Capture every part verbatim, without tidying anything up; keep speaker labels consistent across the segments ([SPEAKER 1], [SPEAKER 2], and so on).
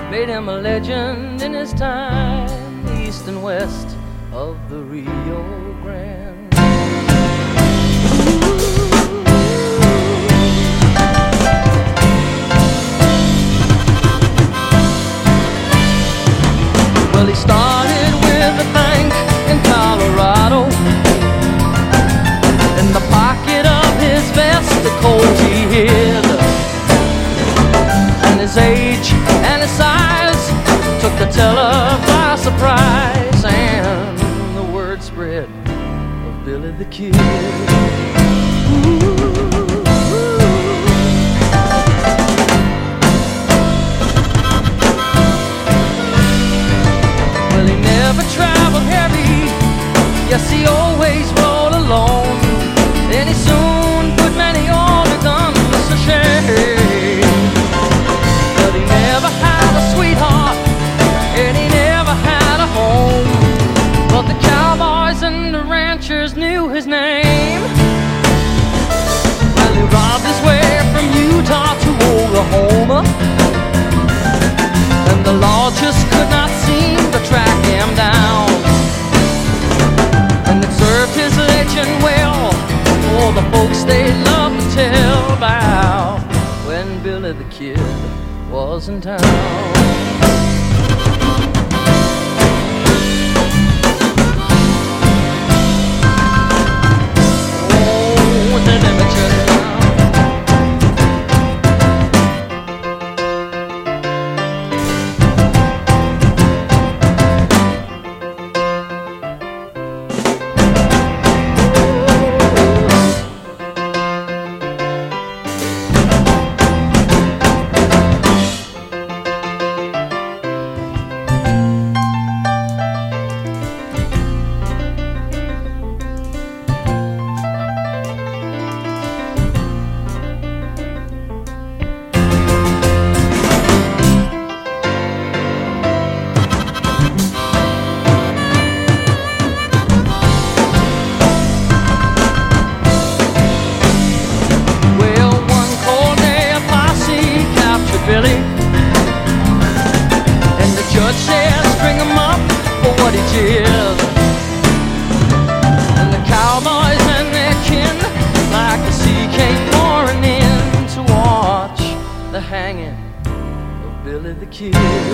[SPEAKER 1] made him a legend in his time, east and west of the Rio Grande. Well, he started with a bank in Colorado. In the pocket of his vest, the cold he hid, and his age and his size took the teller by surprise, and the word spread of Billy the Kid. Well, he never traveled heavy, yes, he always rode alone, and he soon put many on the guns to shame. But he never had a sweetheart, and he never had a home, but the cowboys and the ranchers knew his name. Well, he robbed his way from Utah to Oklahoma, and the law just could not seem to track him down. And it served his legend well, for the folks they love to tell about when Billy the Kid was in town. Billy, and the judge said string him up for what he did. And the cowboys and their kin, like the sea, came pouring in to watch the hanging of Billy the Kid.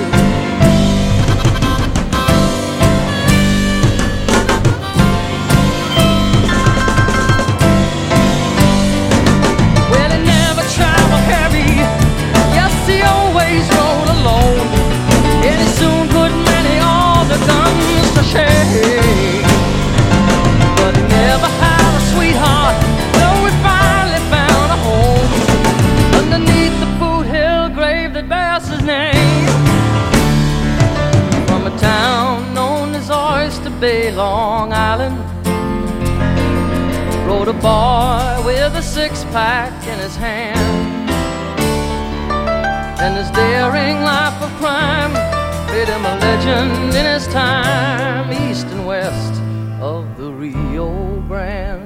[SPEAKER 1] But he never had a sweetheart, though he finally found a home underneath the foothill grave that bears his name. From a town known as Oyster Bay, Long Island, rode a boy with a six-pack in his hand, and his daring life of crime made him a legend in his time, east and west of the Rio Grande.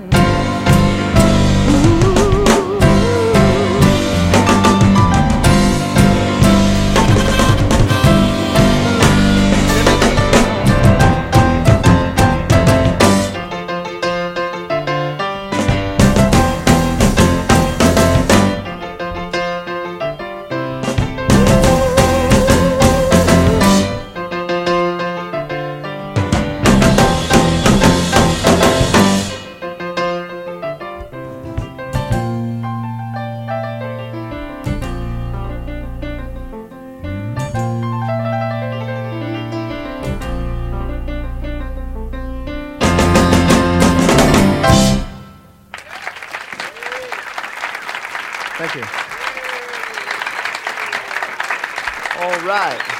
[SPEAKER 2] Thank you. All right.